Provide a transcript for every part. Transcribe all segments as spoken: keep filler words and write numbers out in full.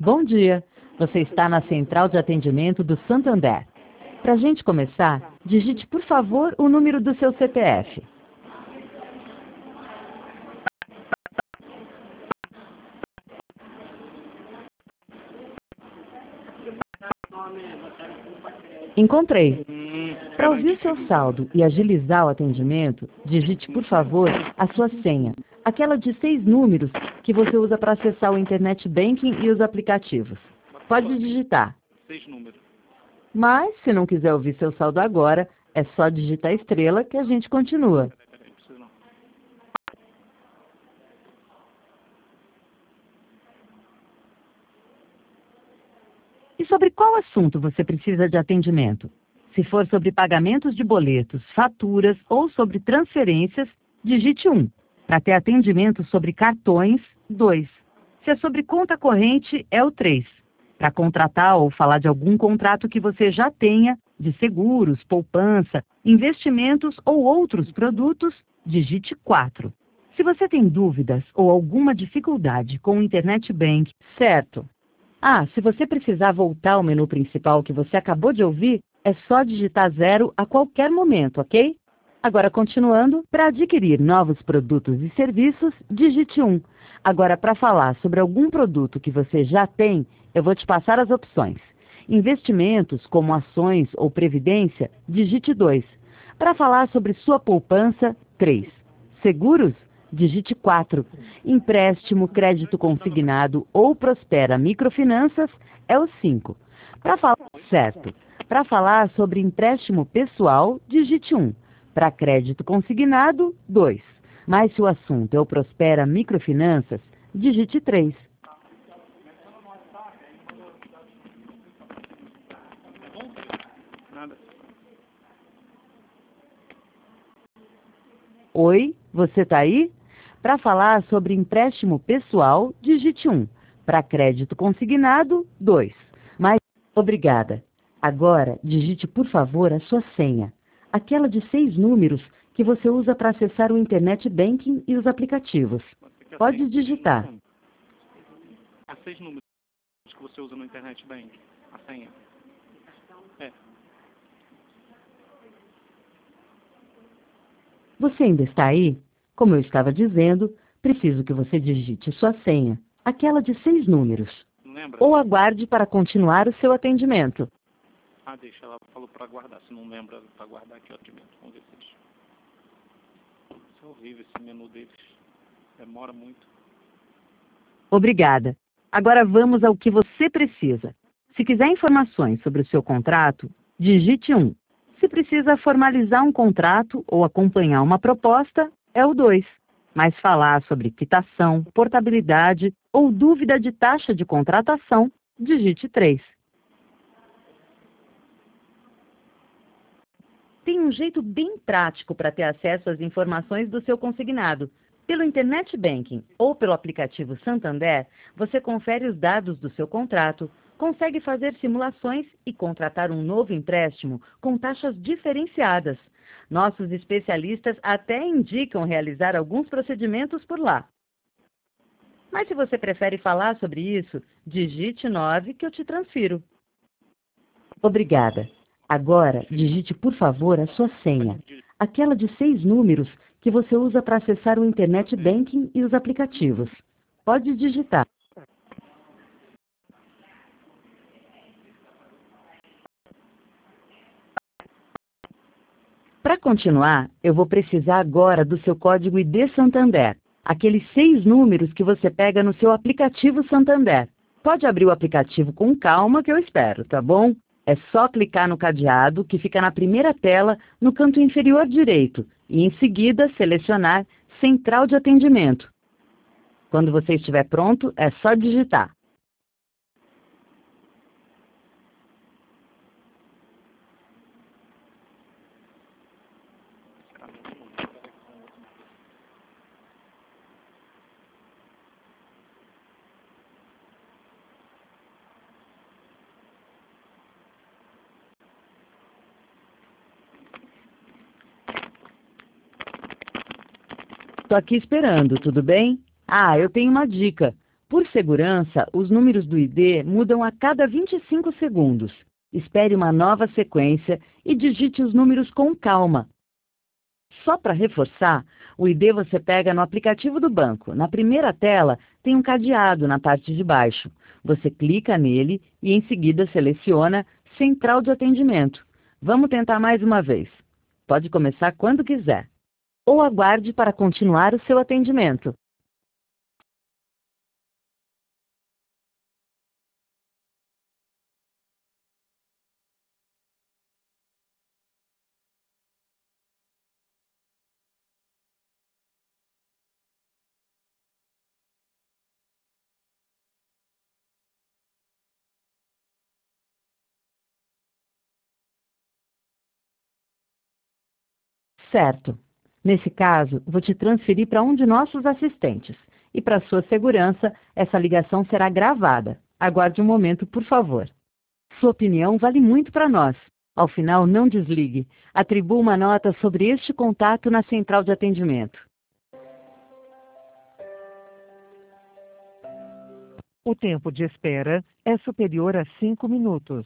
Bom dia, você está na central de atendimento do Santander. Para a gente começar, digite por favor o número do seu C P F. Encontrei. Para ouvir o seu saldo e agilizar o atendimento, digite por favor a sua senha, aquela de seis números que você usa para acessar o Internet Banking e os aplicativos. Pode digitar. Seis números. Mas, se não quiser ouvir seu saldo agora, é só digitar estrela que a gente continua. Peraí, peraí, não precisa não. E sobre qual assunto você precisa de atendimento? Se for sobre pagamentos de boletos, faturas ou sobre transferências, digite um. Para ter atendimento sobre cartões, dois. Se é sobre conta corrente, é o três. Para contratar ou falar de algum contrato que você já tenha, de seguros, poupança, investimentos ou outros produtos, digite quatro. Se você tem dúvidas ou alguma dificuldade com o Internet Bank, certo? Ah, se você precisar voltar ao menu principal que você acabou de ouvir, é só digitar zero a qualquer momento, ok? Agora, continuando, para adquirir novos produtos e serviços, digite um. Agora, para falar sobre algum produto que você já tem, eu vou te passar as opções. Investimentos, como ações ou previdência, digite dois. Para falar sobre sua poupança, três. Seguros? Digite quatro. Empréstimo, crédito consignado ou Prospera Microfinanças é o cinco. Para falar certo. Para falar sobre empréstimo pessoal, digite um. Para crédito consignado, dois. Mas se o assunto é o Prospera Microfinanças, digite três. Nada. Oi, você está aí? Para falar sobre empréstimo pessoal, digite um. Para crédito consignado, dois. Mas, obrigada. Agora, digite por favor a sua senha. Aquela de seis números que você usa para acessar o Internet Banking e os aplicativos. Pode digitar. Há seis números que você usa no Internet Banking. A senha. É. Você ainda está aí? Como eu estava dizendo, preciso que você digite sua senha, aquela de seis números. Não lembra? Ou aguarde para continuar o seu atendimento. Ah, deixa. Ela falou pra guardar. Se não lembra, pra guardar aqui o atendimento. Vamos ver se eles... Isso é horrível, esse menu deles. Demora muito. Obrigada. Agora vamos ao que você precisa. Se quiser informações sobre o seu contrato, digite um. Se precisa formalizar um contrato ou acompanhar uma proposta, é o dois. Mas falar sobre quitação, portabilidade ou dúvida de taxa de contratação, digite três. Tem um jeito bem prático para ter acesso às informações do seu consignado. Pelo Internet Banking ou pelo aplicativo Santander, você confere os dados do seu contrato, consegue fazer simulações e contratar um novo empréstimo com taxas diferenciadas. Nossos especialistas até indicam realizar alguns procedimentos por lá. Mas se você prefere falar sobre isso, digite nove que eu te transfiro. Obrigada. Agora, digite por favor a sua senha, aquela de seis números que você usa para acessar o Internet Banking e os aplicativos. Pode digitar. Para continuar, eu vou precisar agora do seu código I D Santander, aqueles seis números que você pega no seu aplicativo Santander. Pode abrir o aplicativo com calma que eu espero, tá bom? É só clicar no cadeado que fica na primeira tela, no canto inferior direito, e em seguida selecionar Central de Atendimento. Quando você estiver pronto, é só digitar. Tô aqui esperando, tudo bem? Ah, eu tenho uma dica. Por segurança, os números do I D mudam a cada vinte e cinco segundos. Espere uma nova sequência e digite os números com calma. Só para reforçar, o I D você pega no aplicativo do banco. Na primeira tela, tem um cadeado na parte de baixo. Você clica nele e em seguida seleciona Central de Atendimento. Vamos tentar mais uma vez. Pode começar quando quiser. Ou aguarde para continuar o seu atendimento. Certo. Nesse caso, vou te transferir para um de nossos assistentes. E para sua segurança, essa ligação será gravada. Aguarde um momento, por favor. Sua opinião vale muito para nós. Ao final, não desligue. Atribua uma nota sobre este contato na central de atendimento. O tempo de espera é superior a cinco minutos.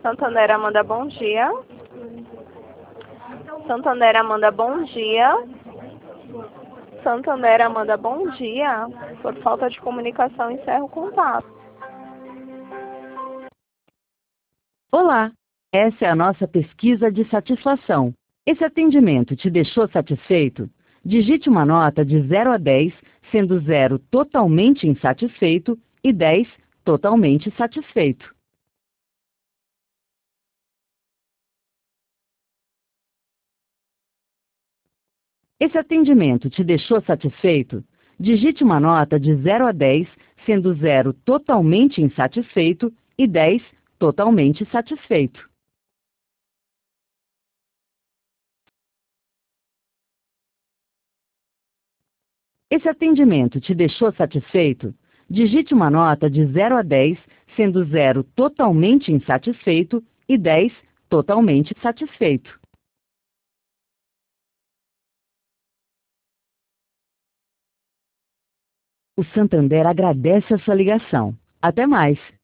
Santander Amanda, bom dia. Santander Amanda, bom dia. Santander Amanda, bom dia. Por falta de comunicação, encerro o contato. Olá, essa é a nossa pesquisa de satisfação. Esse atendimento te deixou satisfeito? Digite uma nota de zero a dez, sendo zero totalmente insatisfeito e dez totalmente satisfeito. Esse atendimento te deixou satisfeito? Digite uma nota de zero a dez, sendo zero totalmente insatisfeito e dez totalmente satisfeito. Esse atendimento te deixou satisfeito? Digite uma nota de zero a dez, sendo zero totalmente insatisfeito e dez totalmente satisfeito. O Santander agradece a sua ligação. Até mais!